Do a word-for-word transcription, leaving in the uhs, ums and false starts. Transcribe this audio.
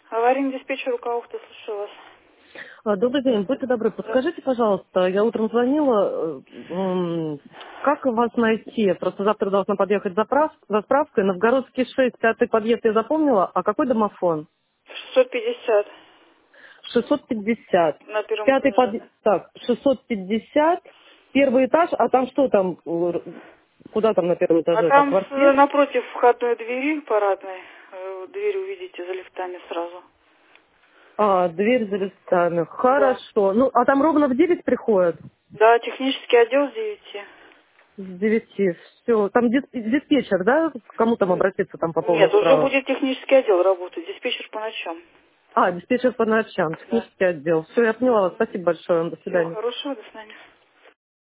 Аварийный диспетчер Ухта, слушаю вас. А, Добрый день, будьте добры, подскажите, пожалуйста, я утром звонила, э, м, как вас найти? Просто завтра должна подъехать заправ, за справкой. Новгородский шесть, пятый подъезд я запомнила, а какой домофон? шестьсот пятьдесят шестьсот пятьдесят. на первом Пятый этаже. подъезд, так, шестьсот пятьдесят, первый этаж, а там что там, э, куда там на первом А этаже, там там с- квартира? напротив входной двери парадной, э, дверь увидите за лифтами сразу. А, дверь за листами, Да. хорошо. Ну, а там ровно в девять приходят? Да, технический отдел с девяти. С девяти. Все. Там дис- диспетчер, да? К кому там обратиться там по поводу Нет, уже справок? будет технический отдел работать, диспетчер по ночам. А, диспетчер по ночам, Да. технический отдел. Все, я поняла вас. Спасибо большое. До Всего свидания. хорошего, до свидания.